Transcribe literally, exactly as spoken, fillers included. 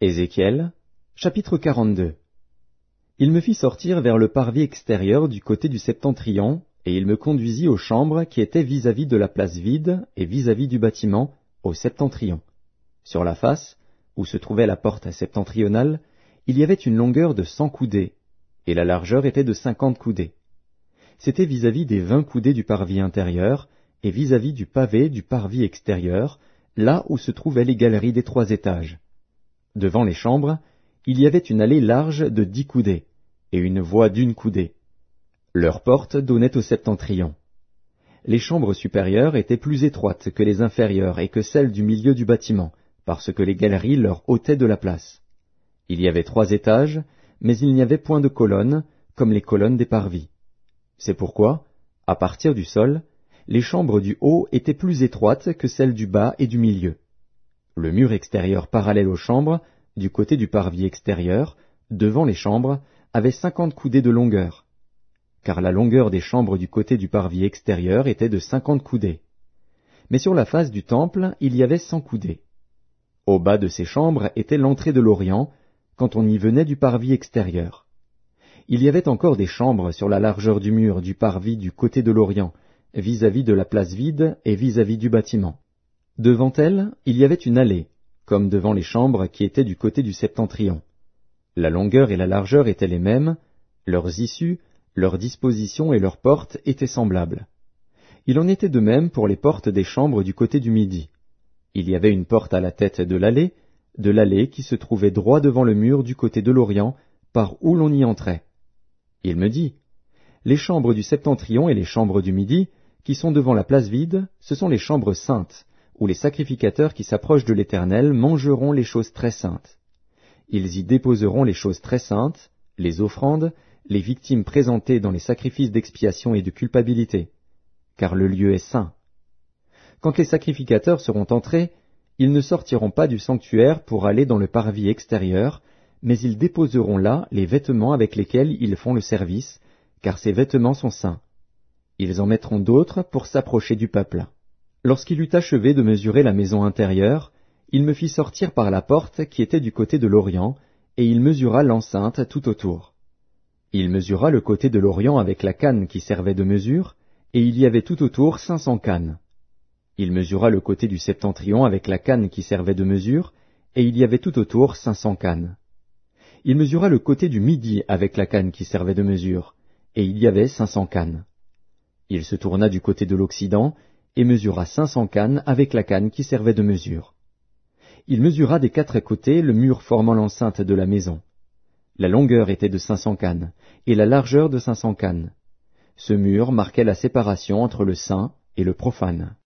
Ézéchiel, chapitre quarante-deux. Il me fit sortir vers le parvis extérieur du côté du septentrion, et il me conduisit aux chambres qui étaient vis-à-vis de la place vide et vis-à-vis du bâtiment, au septentrion. Sur la face, où se trouvait la porte septentrionale, il y avait une longueur de cent coudées, et la largeur était de cinquante coudées. C'était vis-à-vis des vingt coudées du parvis intérieur, et vis-à-vis du pavé du parvis extérieur, là où se trouvaient les galeries des trois étages. Devant les chambres, il y avait une allée large de dix coudées, et une voie d'une coudée. Leurs portes donnaient au septentrion. Les chambres supérieures étaient plus étroites que les inférieures et que celles du milieu du bâtiment, parce que les galeries leur ôtaient de la place. Il y avait trois étages, mais il n'y avait point de colonnes, comme les colonnes des parvis. C'est pourquoi, à partir du sol, les chambres du haut étaient plus étroites que celles du bas et du milieu. Le mur extérieur parallèle aux chambres, du côté du parvis extérieur, devant les chambres, avait cinquante coudées de longueur, car la longueur des chambres du côté du parvis extérieur était de cinquante coudées. Mais sur la face du temple, il y avait cent coudées. Au bas de ces chambres était l'entrée de l'Orient, quand on y venait du parvis extérieur. Il y avait encore des chambres sur la largeur du mur du parvis du côté de l'Orient, vis-à-vis de la place vide et vis-à-vis du bâtiment. Devant elles, il y avait une allée, comme devant les chambres qui étaient du côté du septentrion. La longueur et la largeur étaient les mêmes, leurs issues, leurs dispositions et leurs portes étaient semblables. Il en était de même pour les portes des chambres du côté du midi. Il y avait une porte à la tête de l'allée, de l'allée qui se trouvait droit devant le mur du côté de l'Orient, par où l'on y entrait. Il me dit, « Les chambres du septentrion et les chambres du midi, qui sont devant la place vide, ce sont les chambres saintes, où les sacrificateurs qui s'approchent de l'Éternel mangeront les choses très saintes. Ils y déposeront les choses très saintes, les offrandes, les victimes présentées dans les sacrifices d'expiation et de culpabilité, car le lieu est saint. Quand les sacrificateurs seront entrés, ils ne sortiront pas du sanctuaire pour aller dans le parvis extérieur, mais ils déposeront là les vêtements avec lesquels ils font le service, car ces vêtements sont saints. Ils en mettront d'autres pour s'approcher du peuple. » Lorsqu'il eut achevé de mesurer la maison intérieure, il me fit sortir par la porte qui était du côté de l'Orient, et il mesura l'enceinte tout autour. Il mesura le côté de l'Orient avec la canne qui servait de mesure, et il y avait tout autour cinq cents cannes. Il mesura le côté du septentrion avec la canne qui servait de mesure, et il y avait tout autour cinq cents cannes. Il mesura le côté du midi avec la canne qui servait de mesure, et il y avait cinq cents cannes. Il se tourna du côté de l'Occident, et mesura cinq cents cannes avec la canne qui servait de mesure. Il mesura des quatre côtés le mur formant l'enceinte de la maison. La longueur était de cinq cents cannes, et la largeur de cinq cents cannes. Ce mur marquait la séparation entre le saint et le profane.